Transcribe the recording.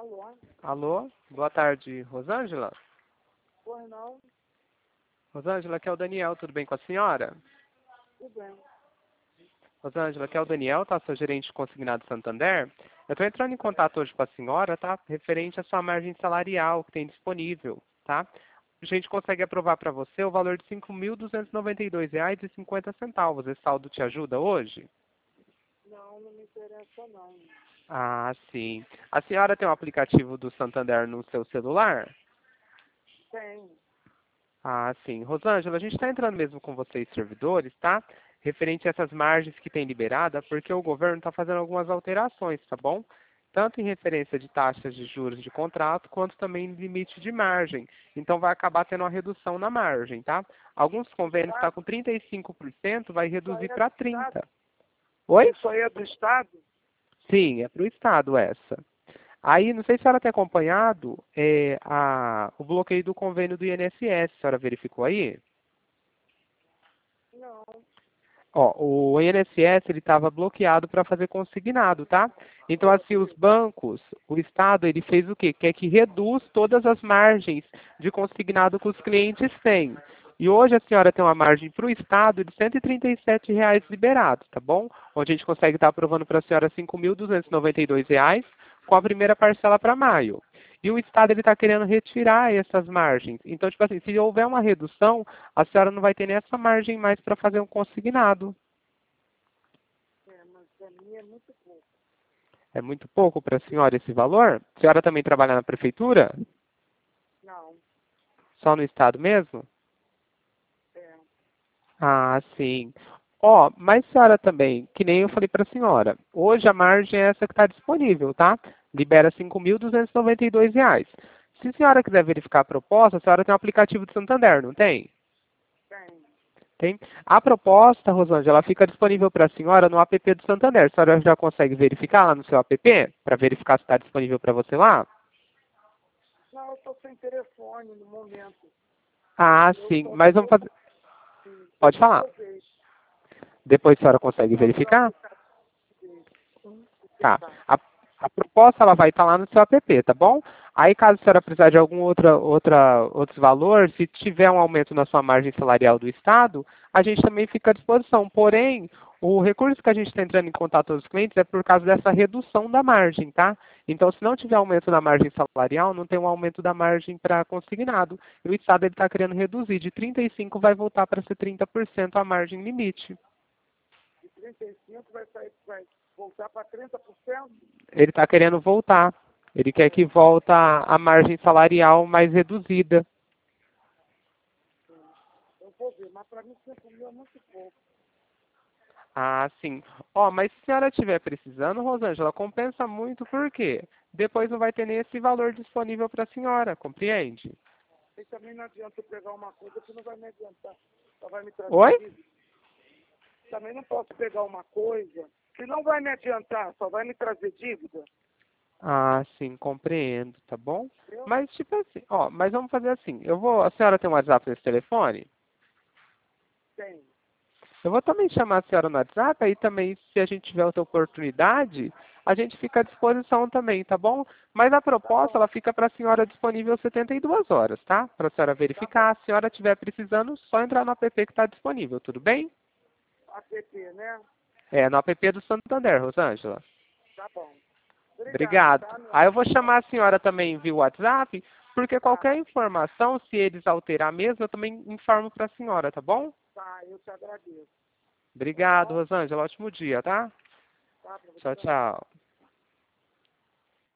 Alô? Alô, boa tarde, Rosângela? Pois não? Rosângela, aqui é o Daniel, tudo bem com a senhora? Tudo bem. Rosângela, aqui é o Daniel, tá? Sou gerente consignado Santander. Eu estou entrando em contato hoje com a senhora, tá? Referente à sua margem salarial que tem disponível, tá? A gente consegue aprovar para você o valor de R$ 5.292,50. Esse saldo te ajuda hoje? Não, não me interessa não. Ah, sim. A senhora tem um aplicativo do Santander no seu celular? Tem. Ah, sim. Rosângela, a gente está entrando mesmo com vocês, servidores, tá? Referente a essas margens que tem liberada, porque o governo está fazendo algumas alterações, tá bom? Tanto em referência de taxas de juros de contrato, quanto também em limite de margem. Então vai acabar tendo uma redução na margem, tá? Alguns convênios estão com 35%, vai reduzir para 30%. Oi? Isso aí é do Estado? Sim, é para o Estado essa. Aí, não sei se a senhora tem acompanhado o bloqueio do convênio do INSS. A senhora verificou aí? Não. Ó, o INSS ele estava bloqueado para fazer consignado, tá? Então, assim, os bancos, o Estado, ele fez o quê? Quer que reduz todas as margens de consignado que os clientes têm. E hoje a senhora tem uma margem para o Estado de R$ 137,00 liberados, tá bom? Onde a gente consegue estar aprovando para a senhora R$ 5.292,00 com a primeira parcela para maio. E o Estado ele está querendo retirar essas margens. Então, tipo assim, se houver uma redução, a senhora não vai ter nem essa margem mais para fazer um consignado. É, mas para mim é muito pouco. É muito pouco para a senhora esse valor? A senhora também trabalha na prefeitura? Não. Só no Estado mesmo? É. Ah, sim. Ó, mas senhora também, que nem eu falei para a senhora, hoje a margem é essa que está disponível, tá? Libera R$ 5.292,00. Se a senhora quiser verificar a proposta, a senhora tem um aplicativo do Santander, não tem? Tem. Tem. A proposta, Rosângela, ela fica disponível para a senhora no app do Santander. A senhora já consegue verificar lá no seu app? Para verificar se está disponível para você lá? Não, eu estou sem telefone no momento. Ah, Eu sim. só Mas vamos fazer. Pode depois falar. eu vejo. Depois a senhora consegue Não, meu verificar? aplicativo. Vou Tá. tentar. A proposta ela vai estar lá no seu app, tá bom? Aí caso a senhora precisar de algum outros valor, se tiver um aumento na sua margem salarial do Estado, a gente também fica à disposição. Porém, o recurso que a gente está entrando em contato com os clientes é por causa dessa redução da margem, tá? Então, se não tiver aumento na margem salarial, não tem um aumento da margem para consignado. E o Estado está querendo reduzir. De 35% vai voltar para ser 30% a margem limite. De 35 vai voltar para 30%? Ele está querendo voltar. Ele quer que volta a margem salarial mais reduzida. Eu vou ver, mas para mim 5.000 é muito pouco. Ah, sim. Ó, mas se a senhora estiver precisando, Rosângela, compensa muito, por quê? Depois não vai ter nem esse valor disponível para a senhora, compreende? E também não adianta eu pegar uma coisa que não vai me adiantar. Só vai me trazer Oi? dívida. Também não posso pegar uma coisa que não vai me adiantar, só vai me trazer dívida. Ah, sim, compreendo, tá bom? Entendeu? Mas, tipo assim, ó, mas vamos fazer assim. A senhora tem um WhatsApp nesse telefone? Tem. Eu vou também chamar a senhora no WhatsApp, aí também, se a gente tiver outra oportunidade, a gente fica à disposição também, tá bom? Mas a Tá proposta, bom, ela fica para a senhora disponível 72 horas, tá? Para a senhora tá bom. verificar. Se a senhora estiver precisando, só entrar no app que está disponível, tudo bem? APP, né? É, no app do Santander, Rosângela. Tá bom. Obrigada, Obrigado. tá, meu Aí eu amor? vou chamar a senhora também via WhatsApp, porque Tá, qualquer informação, se eles alterar mesmo, eu também informo para a senhora, tá bom? tá, eu te agradeço. Tá Obrigado, bom? Rosângela. Ótimo dia, tá? Tá, pra você Tchau, também. tchau.